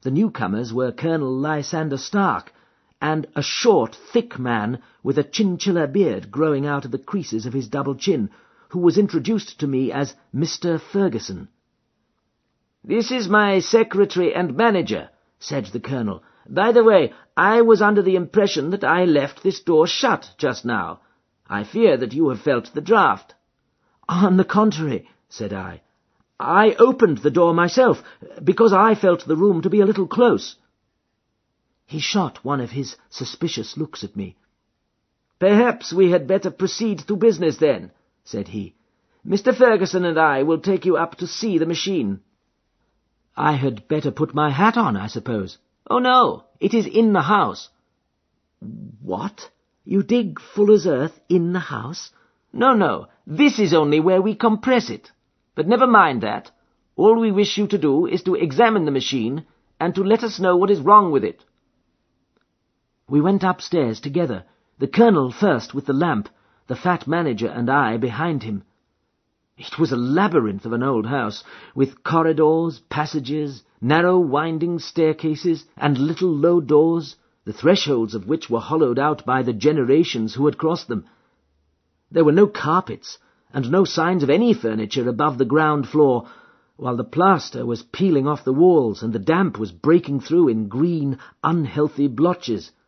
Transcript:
The newcomers were Colonel Lysander Stark, and a short, thick man with a chinchilla beard growing out of the creases of his double chin, who was introduced to me as Mr. Ferguson. "This is my secretary and manager," said the Colonel. "By the way, I was under the impression that I left this door shut just now. I fear that you have felt the draught." "On the contrary," said I. "I opened the door myself, because I felt the room to be a little close." He shot one of his suspicious looks at me. "Perhaps we had better proceed to business, then," said he. "Mr. Ferguson and I will take you up to see the machine." "I had better put my hat on, I suppose." "Oh, no, it is in the house." "What? You dig Fuller's Earth in the house?" No, this is only where we compress it. But never mind that. All we wish you to do is to examine the machine, and to let us know what is wrong with it." We went upstairs together, the Colonel first with the lamp, the fat manager and I behind him. It was a labyrinth of an old house, with corridors, passages, narrow winding staircases, and little low doors, the thresholds of which were hollowed out by the generations who had crossed them. There were no carpets, and no signs of any furniture above the ground floor, while the plaster was peeling off the walls, and the damp was breaking through in green, unhealthy blotches.